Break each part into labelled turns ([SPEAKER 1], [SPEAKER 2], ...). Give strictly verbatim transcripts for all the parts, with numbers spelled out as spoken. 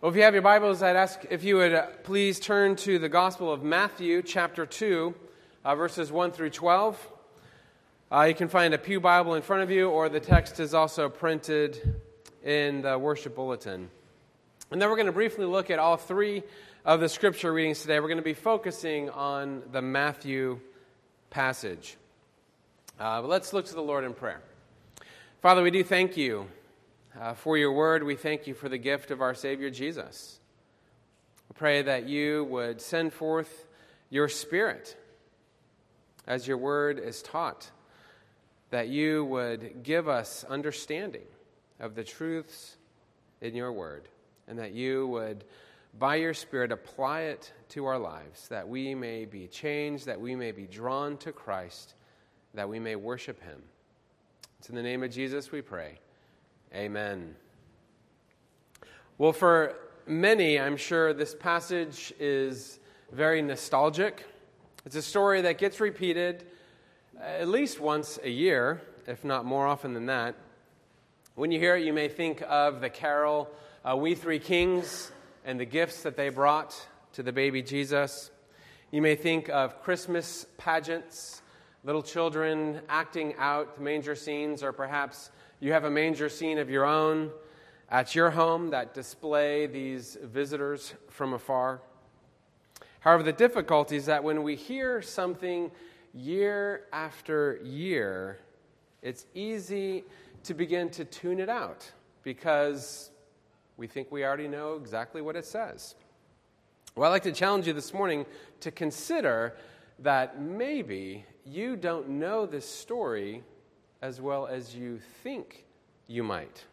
[SPEAKER 1] Well, if you have your Bibles, I'd ask if you would uh, please turn to the Gospel of Matthew, chapter two, uh, verses one through twelve. Uh, you can find a pew Bible in front of you, or the text is also printed in the worship bulletin. And then we're going to briefly look at all three of the scripture readings today. We're going to be focusing on the Matthew passage. Uh, but let's look to the Lord in prayer. Father, we do thank you Uh, for your word. We thank you for the gift of our Savior Jesus. We pray that you would send forth your Spirit as your word is taught, that you would give us understanding of the truths in your word, and that you would, by your Spirit, apply it to our lives, that we may be changed, that we may be drawn to Christ, that we may worship him. It's in the name of Jesus we pray. Amen. Well, for many, I'm sure this passage is very nostalgic. It's a story that gets repeated at least once a year, if not more often than that. When you hear it, you may think of the carol, uh, We Three Kings, and the gifts that they brought to the baby Jesus. You may think of Christmas pageants, little children acting out manger scenes, or perhaps you have a manger scene of your own at your home that display these visitors from afar. However, the difficulty is that when we hear something year after year, it's easy to begin to tune it out because we think we already know exactly what it says. Well, I'd like to challenge you this morning to consider that maybe you don't know this story as well as you think you might.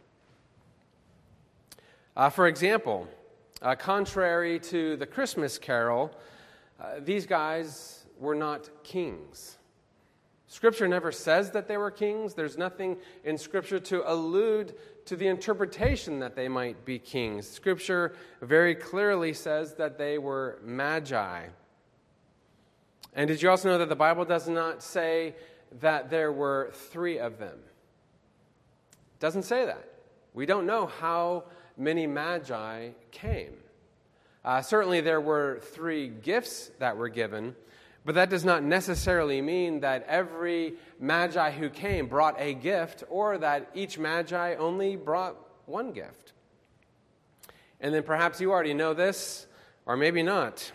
[SPEAKER 1] Uh, for example, uh, contrary to the Christmas carol, uh, these guys were not kings. Scripture never says that they were kings. There's nothing in Scripture to allude to the interpretation that they might be kings. Scripture very clearly says that they were magi. And did you also know that the Bible does not say that there were three of them? It doesn't say that. We don't know how many magi came. Uh, certainly there were three gifts that were given, but that does not necessarily mean that every magi who came brought a gift, or that each magi only brought one gift. And then perhaps you already know this, or maybe not.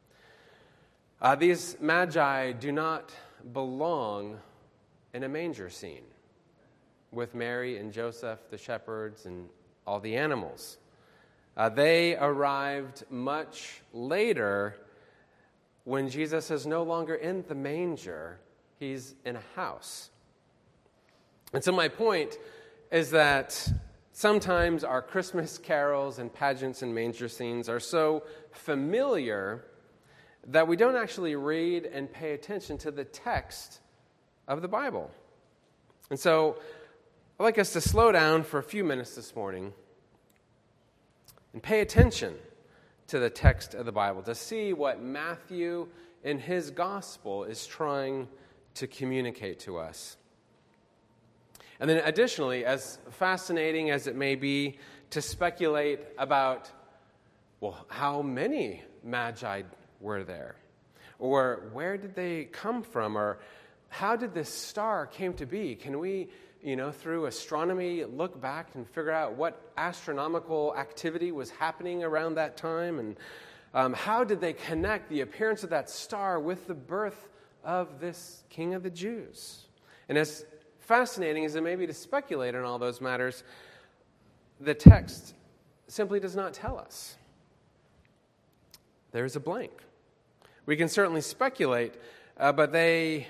[SPEAKER 1] Uh, these magi do not belong in a manger scene with Mary and Joseph, the shepherds, and all the animals. Uh, they arrived much later when Jesus is no longer in the manger. He's in a house. And so my point is that sometimes our Christmas carols and pageants and manger scenes are so familiar that we don't actually read and pay attention to the text of the Bible. And so I'd like us to slow down for a few minutes this morning and pay attention to the text of the Bible to see what Matthew in his gospel is trying to communicate to us. And then additionally, as fascinating as it may be to speculate about, well, how many magi were there? Or where did they come from? Or how did this star came to be? Can we, you know, through astronomy, look back and figure out what astronomical activity was happening around that time? And um, how did they connect the appearance of that star with the birth of this King of the Jews? And as fascinating as it may be to speculate on all those matters, the text simply does not tell us. There is a blank. We can certainly speculate, uh, but they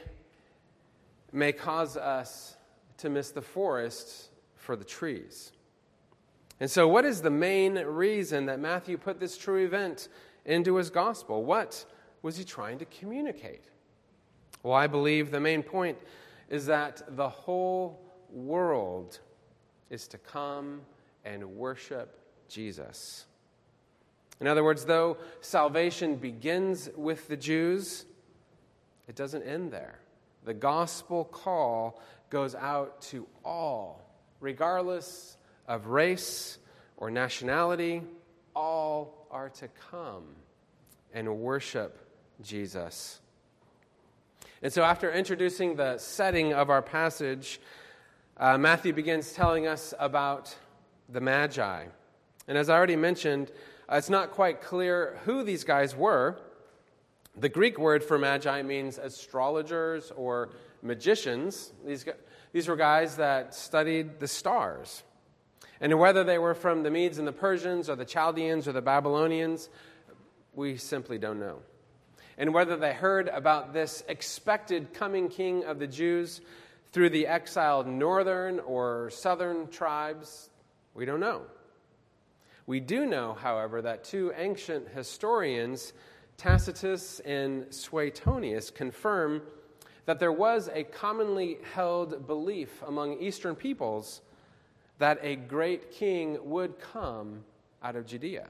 [SPEAKER 1] may cause us to miss the forest for the trees. And so what is the main reason that Matthew put this true event into his gospel? What was he trying to communicate? Well, I believe the main point is that the whole world is to come and worship Jesus. In other words, though salvation begins with the Jews, it doesn't end there. The gospel call goes out to all, regardless of race or nationality. all are to come and worship Jesus. And so after introducing the setting of our passage, uh, Matthew begins telling us about the Magi. And as I already mentioned, uh, it's not quite clear who these guys were. The Greek word for Magi means astrologers or magicians. These, these were guys that studied the stars. And whether they were from the Medes and the Persians or the Chaldeans or the Babylonians, we simply don't know. And whether they heard about this expected coming king of the Jews through the exiled northern or southern tribes, we don't know. We do know, however, that two ancient historians, Tacitus and Suetonius, confirm that there was a commonly held belief among Eastern peoples that a great king would come out of Judea.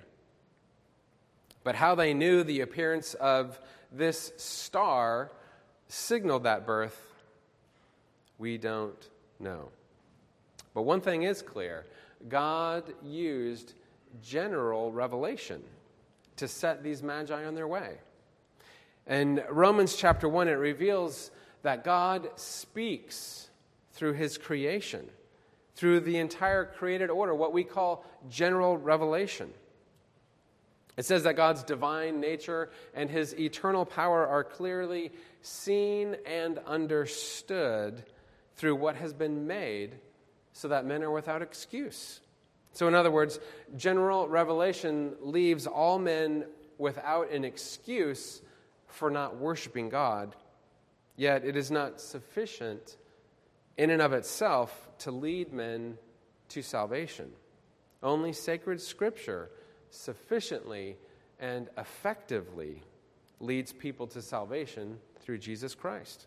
[SPEAKER 1] But how they knew the appearance of this star signaled that birth, we don't know. But one thing is clear: God used general revelation to set these magi on their way. In Romans chapter one, it reveals that God speaks through his creation, through the entire created order, what we call general revelation. It says that God's divine nature and his eternal power are clearly seen and understood through what has been made, so that men are without excuse. So in other words, general revelation leaves all men without an excuse for not worshiping God, yet it is not sufficient in and of itself to lead men to salvation. Only sacred Scripture sufficiently and effectively leads people to salvation through Jesus Christ.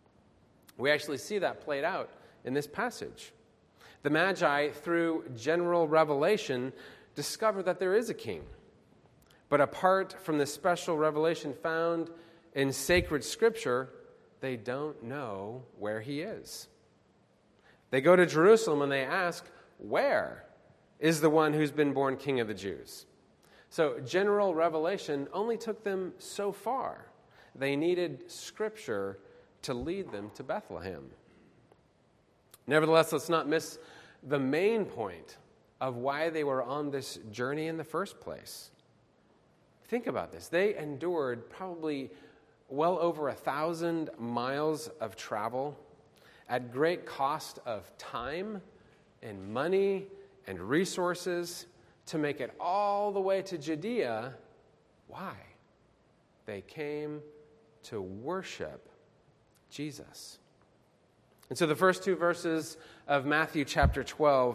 [SPEAKER 1] We actually see that played out in this passage. The Magi, through general revelation, discover that there is a king. But apart from the special revelation found in sacred Scripture, they don't know where he is. They go to Jerusalem and they ask, "Where is the one who's been born King of the Jews?" So general revelation only took them so far. They needed Scripture to lead them to Bethlehem. Nevertheless, let's not miss the main point of why they were on this journey in the first place. Think about this. They endured probably well over a thousand miles of travel at great cost of time and money and resources to make it all the way to Judea. Why? They came to worship Jesus. And so the first two verses of Matthew chapter twelve,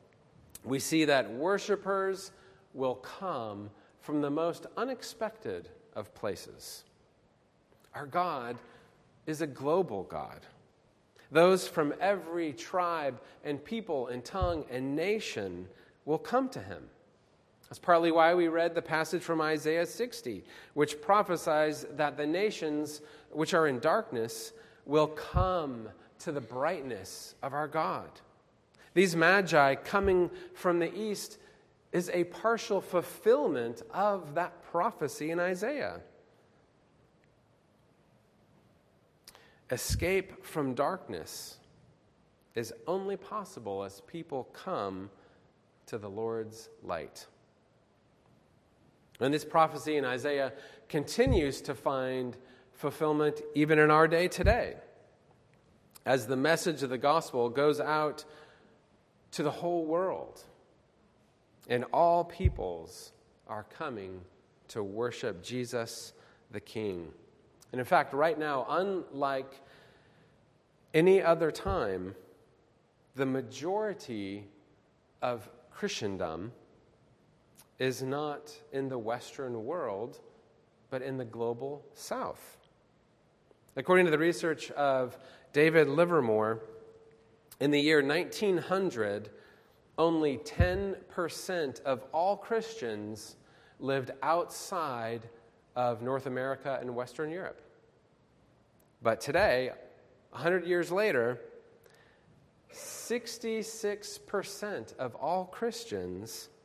[SPEAKER 1] we see that worshipers will come from the most unexpected of places. Our God is a global God. Those from every tribe and people and tongue and nation will come to him. That's partly why we read the passage from Isaiah sixty, which prophesies that the nations which are in darkness will come to the brightness of our God. These magi coming from the east is a partial fulfillment of that prophecy in Isaiah. Escape from darkness is only possible as people come to the Lord's light. And this prophecy in Isaiah continues to find fulfillment even in our day today, as the message of the gospel goes out to the whole world, and all peoples are coming to worship Jesus the King. And in fact, right now, unlike any other time, the majority of Christendom is not in the Western world, but in the global South. According to the research of David Livermore, in the year nineteen hundred, only ten percent of all Christians lived outside of North America and Western Europe. But today, one hundred years later, sixty-six percent of all Christians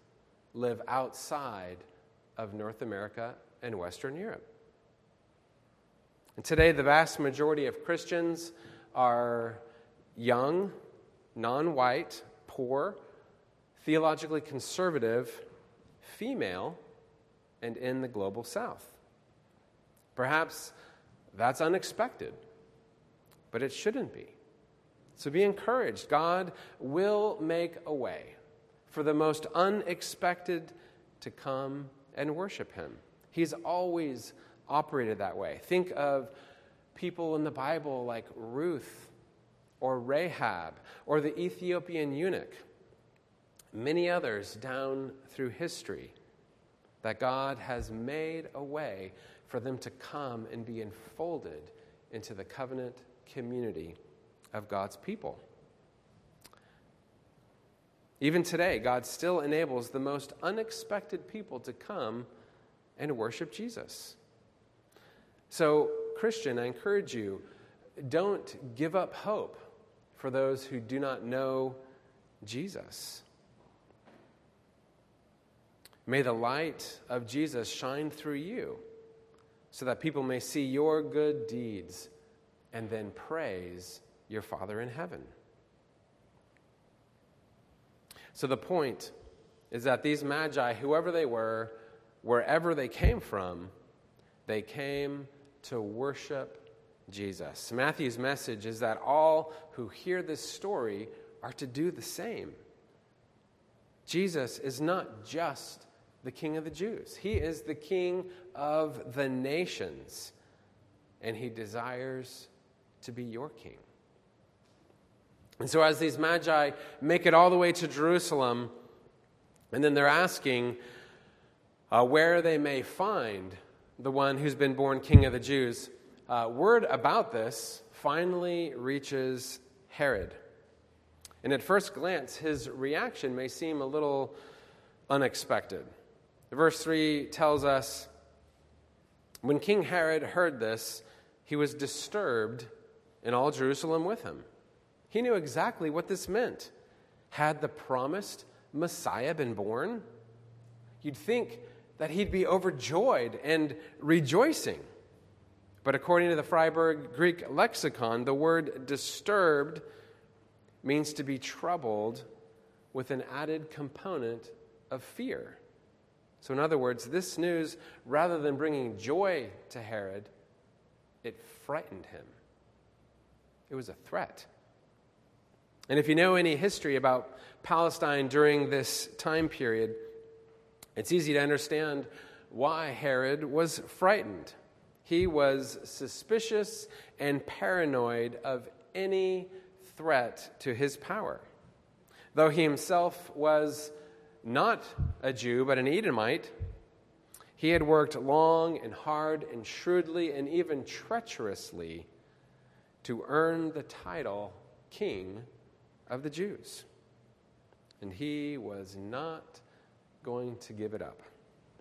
[SPEAKER 1] live outside of North America and Western Europe. And today, the vast majority of Christians are young, non-white, poor, theologically conservative, female, and in the global south. Perhaps that's unexpected, but it shouldn't be. So be encouraged. God will make a way for the most unexpected to come and worship him. He's always operated that way. Think of people in the Bible like Ruth or Rahab or the Ethiopian eunuch, many others down through history, that God has made a way for them to come and be enfolded into the covenant community of God's people. Even today, God still enables the most unexpected people to come and worship Jesus. So, Christian, I encourage you, don't give up hope for those who do not know Jesus. May the light of Jesus shine through you so that people may see your good deeds and then praise your Father in heaven. So the point is that these magi, whoever they were, wherever they came from, they came to worship Jesus. Matthew's message is that all who hear this story are to do the same. Jesus is not just the King of the Jews. He is the King of the nations, and he desires to be your king. And so as these magi make it all the way to Jerusalem, and then they're asking uh, where they may find the one who's been born King of the Jews, uh, word about this finally reaches Herod. And at first glance, his reaction may seem a little unexpected. Verse three tells us, when King Herod heard this, he was disturbed, and all Jerusalem with him. He knew exactly what this meant. Had the promised Messiah been born? You'd think that he'd be overjoyed and rejoicing. But according to the Freiburg Greek lexicon, the word disturbed means to be troubled with an added component of fear. So in other words, this news, rather than bringing joy to Herod, it frightened him. It was a threat. And if you know any history about Palestine during this time period, it's easy to understand why Herod was frightened. He was suspicious and paranoid of any threat to his power. Though he himself was not a Jew, but an Edomite, he had worked long and hard and shrewdly and even treacherously to earn the title King of the Jews. And he was not going to give it up.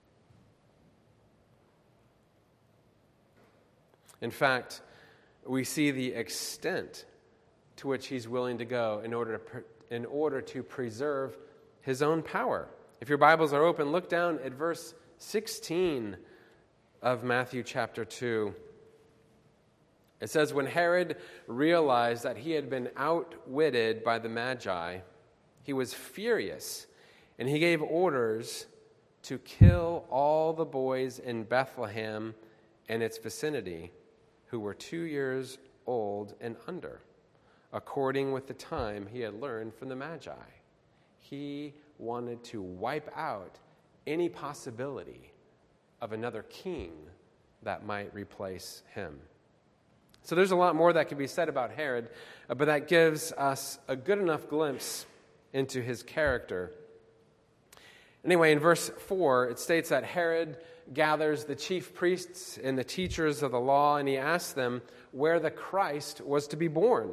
[SPEAKER 1] In fact, we see the extent to which he's willing to go in order to, pre- in order to preserve his own power. If your Bibles are open, look down at verse sixteen of Matthew chapter two. It says, when Herod realized that he had been outwitted by the Magi, he was furious, and he gave orders to kill all the boys in Bethlehem and its vicinity who were two years old and under, according with the time he had learned from the Magi. He wanted to wipe out any possibility of another king that might replace him. So there's a lot more that can be said about Herod, but that gives us a good enough glimpse into his character. Anyway, in verse four, it states that Herod gathers the chief priests and the teachers of the law, and he asks them where the Christ was to be born.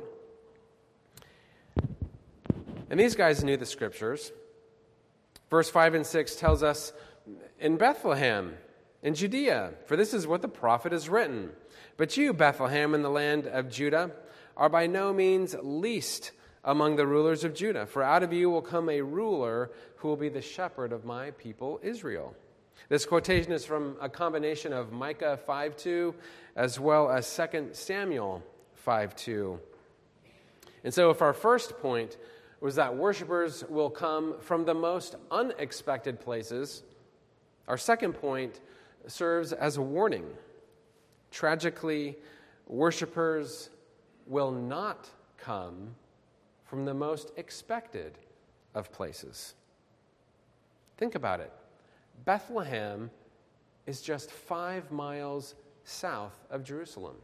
[SPEAKER 1] And these guys knew the scriptures. Verse five and six tells us, in Bethlehem, in Judea, for this is what the prophet has written. But you, Bethlehem, in the land of Judah, are by no means least among the rulers of Judah. For out of you will come a ruler who will be the shepherd of my people Israel. This quotation is from a combination of Micah five two as well as Second Samuel five two. And so if our first point was that worshipers will come from the most unexpected places, our second point serves as a warning. Tragically, worshipers will not come from the most expected of places. Think about it. Bethlehem is just five miles south of Jerusalem.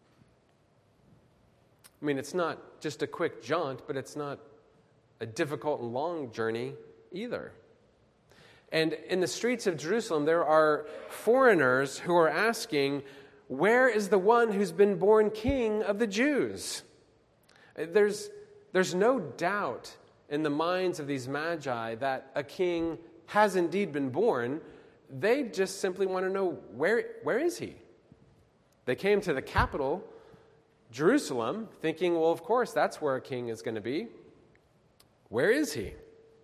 [SPEAKER 1] I mean, it's not just a quick jaunt, but it's not a difficult and long journey either. And in the streets of Jerusalem, there are foreigners who are asking, where is the one who's been born king of the Jews? There's, there's no doubt in the minds of these magi that a king has indeed been born. They just simply want to know, where, where is he? They came to the capital, Jerusalem, thinking, well, of course, that's where a king is going to be. Where is he?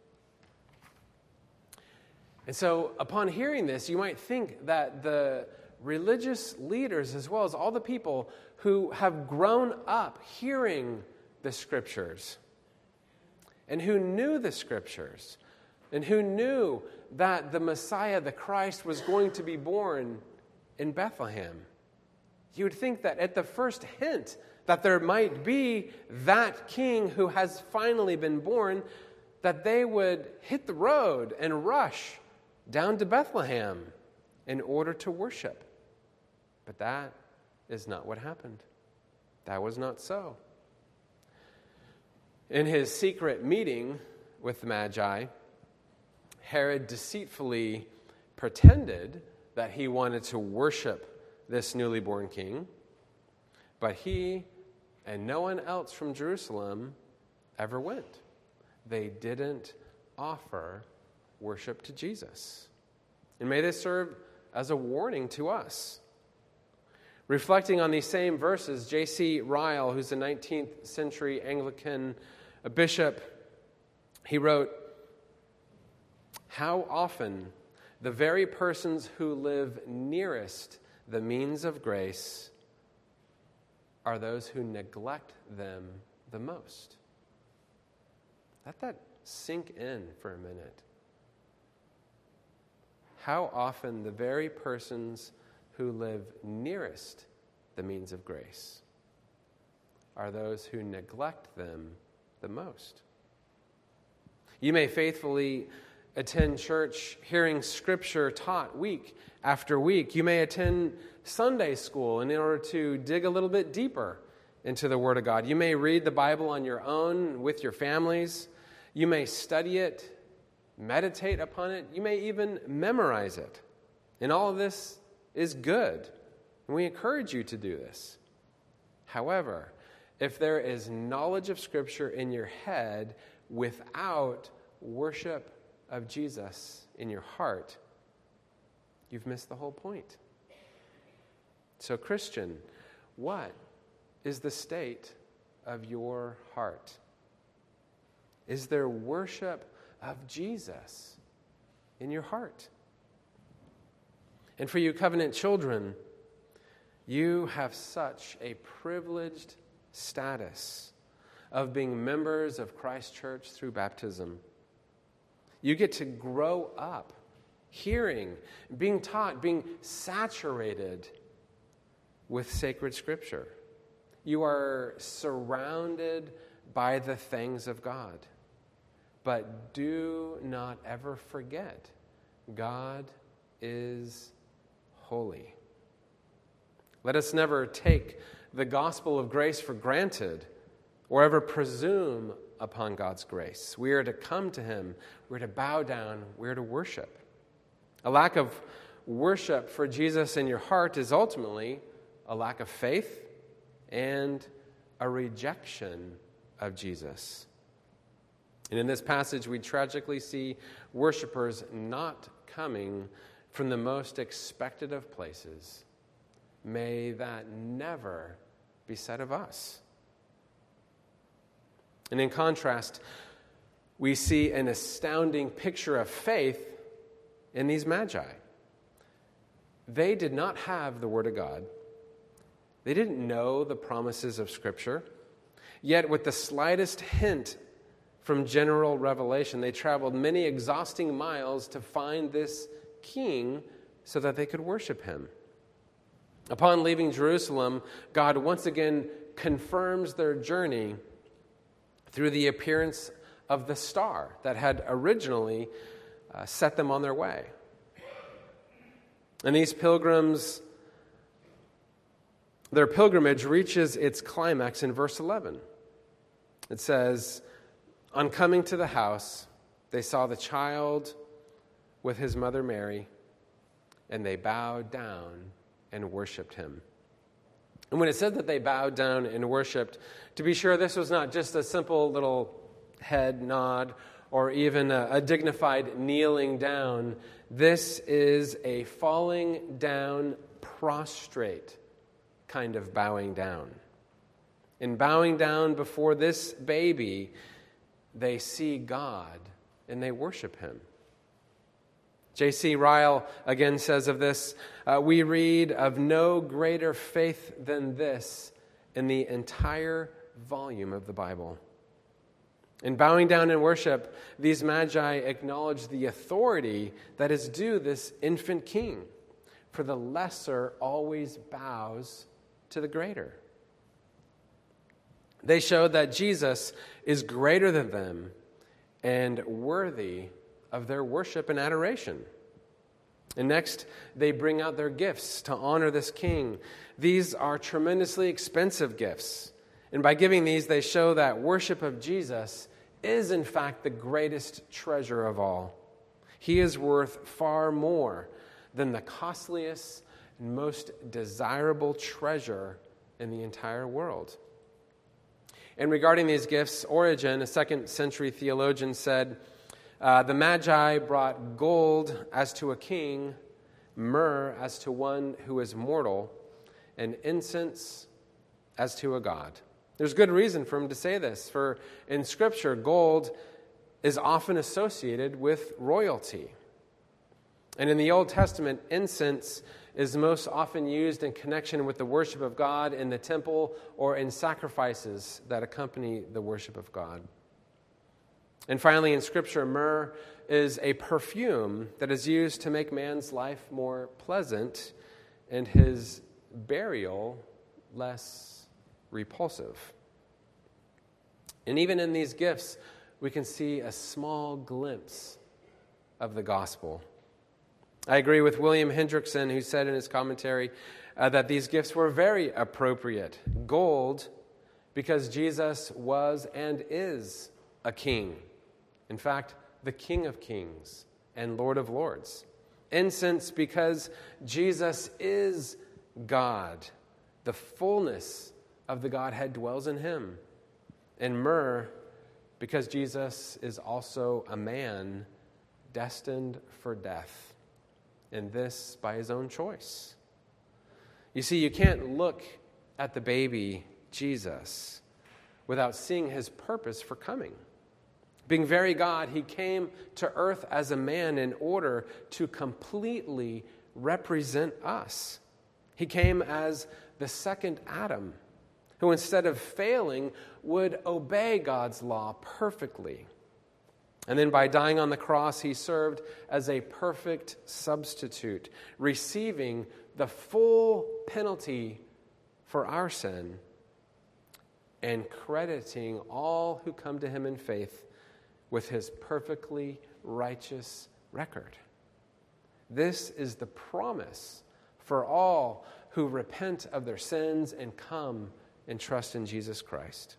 [SPEAKER 1] And so, upon hearing this, you might think that the religious leaders, as well as all the people who have grown up hearing the Scriptures, and who knew the Scriptures, and who knew that the Messiah, the Christ, was going to be born in Bethlehem, you would think that at the first hint that there might be that king who has finally been born, that they would hit the road and rush down to Bethlehem in order to worship. But that is not what happened. That was not so. In his secret meeting with the Magi, Herod deceitfully pretended that he wanted to worship this newly born king, but he and no one else from Jerusalem ever went. They didn't offer worship to Jesus. And may this serve as a warning to us. Reflecting on these same verses, J C Ryle, who's a nineteenth century Anglican bishop, he wrote, "How often the very persons who live nearest the means of grace are those who neglect them the most." Let that sink in for a minute. How often the very persons who live nearest the means of grace are those who neglect them the most. You may faithfully attend church hearing Scripture taught week after week. You may attend Sunday school in order to dig a little bit deeper into the Word of God. You may read the Bible on your own with your families. You may study it, meditate upon it. You may even memorize it. And all of this is good. And we encourage you to do this. However, if there is knowledge of Scripture in your head without worship of Jesus in your heart, you've missed the whole point. So, Christian, what is the state of your heart? Is there worship of Jesus in your heart? And for you covenant children, you have such a privileged status of being members of Christ Church through baptism. You get to grow up hearing, being taught, being saturated with sacred Scripture. You are surrounded by the things of God. But do not ever forget, God is holy. Let us never take the gospel of grace for granted or ever presume upon God's grace. We are to come to Him. We're to bow down. We're to worship. A lack of worship for Jesus in your heart is ultimately a lack of faith and a rejection of Jesus. And in this passage, we tragically see worshipers not coming from the most expected of places. May that never be said of us. And in contrast, we see an astounding picture of faith in these magi. They did not have the Word of God. They didn't know the promises of Scripture. Yet with the slightest hint from general revelation, they traveled many exhausting miles to find this king so that they could worship him. Upon leaving Jerusalem, God once again confirms their journey through the appearance of the star that had originally uh, set them on their way. And these pilgrims, their pilgrimage reaches its climax in verse eleven. It says, "On coming to the house, they saw the child with his mother Mary, and they bowed down and worshiped him." And when it said that they bowed down and worshiped, to be sure, this was not just a simple little head nod or even a, a dignified kneeling down. This is a falling down, prostrate kind of bowing down. In bowing down before this baby, they see God and they worship him. J C Ryle again says of this, uh, we read of no greater faith than this in the entire volume of the Bible. In bowing down in worship, these magi acknowledge the authority that is due this infant king, for the lesser always bows to the greater. They showed that Jesus is greater than them and worthy of their worship and adoration. And next, they bring out their gifts to honor this king. These are tremendously expensive gifts. And by giving these, they show that worship of Jesus is, in fact, the greatest treasure of all. He is worth far more than the costliest and most desirable treasure in the entire world. And regarding these gifts, Origen, a second century theologian, said, uh, the Magi brought gold as to a king, myrrh as to one who is mortal, and incense as to a god. There's good reason for him to say this, for in Scripture, gold is often associated with royalty. And in the Old Testament, incense is most often used in connection with the worship of God in the temple or in sacrifices that accompany the worship of God. And finally, in Scripture, myrrh is a perfume that is used to make man's life more pleasant and his burial less repulsive. And even in these gifts, we can see a small glimpse of the gospel. I agree with William Hendrickson, who said in his commentary uh, that these gifts were very appropriate. Gold, because Jesus was and is a king. In fact, the King of Kings and Lord of Lords. Incense, because Jesus is God. The fullness of the Godhead dwells in him. And myrrh, because Jesus is also a man destined for death. And this by his own choice. You see, you can't look at the baby Jesus without seeing his purpose for coming. Being very God, he came to earth as a man in order to completely represent us. He came as the second Adam, who instead of failing would obey God's law perfectly. And then by dying on the cross, he served as a perfect substitute, receiving the full penalty for our sin and crediting all who come to him in faith with his perfectly righteous record. This is the promise for all who repent of their sins and come and trust in Jesus Christ.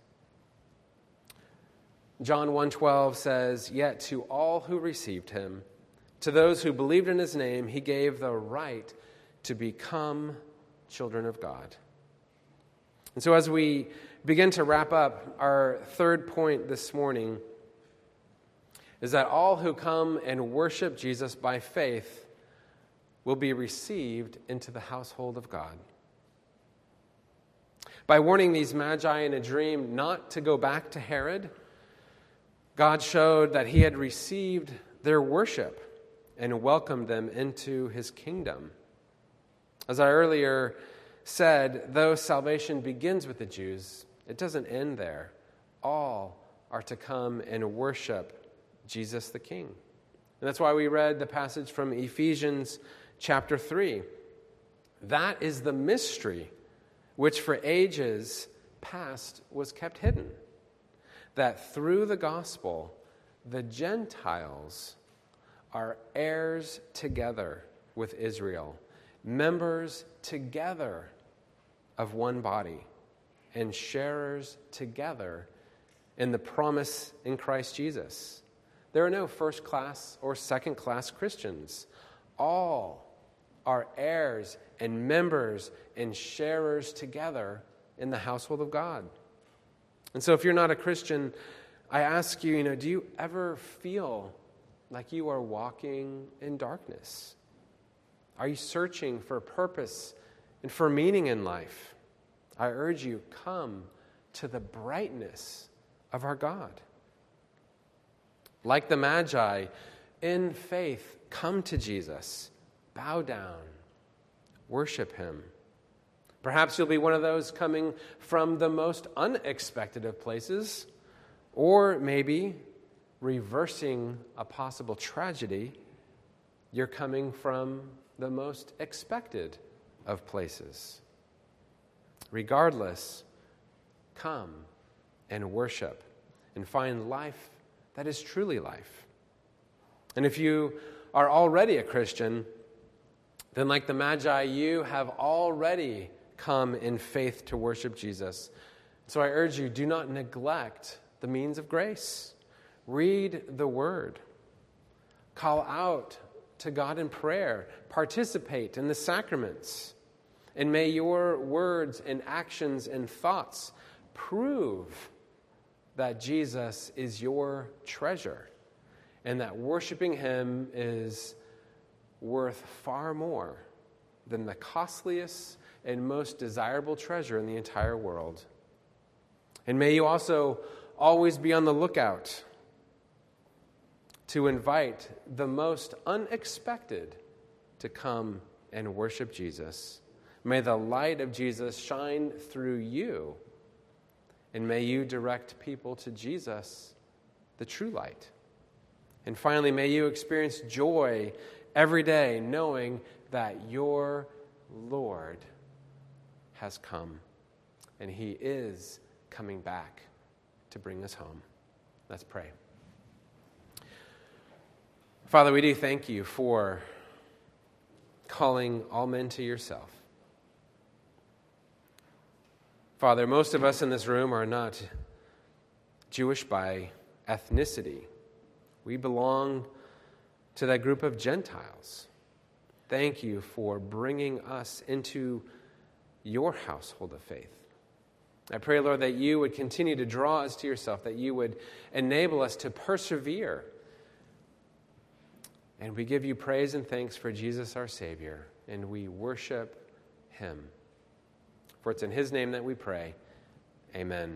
[SPEAKER 1] John one twelve says, "Yet to all who received him, to those who believed in his name, he gave the right to become children of God." And so as we begin to wrap up, our third point this morning is that all who come and worship Jesus by faith will be received into the household of God. By warning these magi in a dream not to go back to Herod, God showed that he had received their worship and welcomed them into his kingdom. As I earlier said, though salvation begins with the Jews, it doesn't end there. All are to come and worship Jesus the King. And that's why we read the passage from Ephesians chapter three. That is the mystery which for ages past was kept hidden, that through the gospel the Gentiles are heirs together with Israel, members together of one body, and sharers together in the promise in Christ Jesus. There are no first-class or second-class Christians. All are heirs and members and sharers together in the household of God. And so if you're not a Christian, I ask you, you know, do you ever feel like you are walking in darkness? Are you searching for purpose and for meaning in life? I urge you, come to the brightness of our God. Like the Magi, in faith, come to Jesus. Bow down. Worship him. Perhaps you'll be one of those coming from the most unexpected of places, or maybe reversing a possible tragedy, you're coming from the most expected of places. Regardless, come and worship and find life that is truly life. And if you are already a Christian, then like the Magi, you have already come in faith to worship Jesus. So I urge you, do not neglect the means of grace. Read the Word. Call out to God in prayer. Participate in the sacraments. And may your words and actions and thoughts prove that Jesus is your treasure and that worshiping him is worth far more than the costliest and most desirable treasure in the entire world. And may you also always be on the lookout to invite the most unexpected to come and worship Jesus. May the light of Jesus shine through you, and may you direct people to Jesus, the true light. And finally, may you experience joy every day knowing that your Lord has come, and he is coming back to bring us home. Let's pray. Father, we do thank you for calling all men to yourself. Father, most of us in this room are not Jewish by ethnicity. We belong to that group of Gentiles. Thank you for bringing us into your household of faith. I pray, Lord, that you would continue to draw us to yourself, that you would enable us to persevere. And we give you praise and thanks for Jesus, our Savior, and we worship him. For it's in his name that we pray. Amen.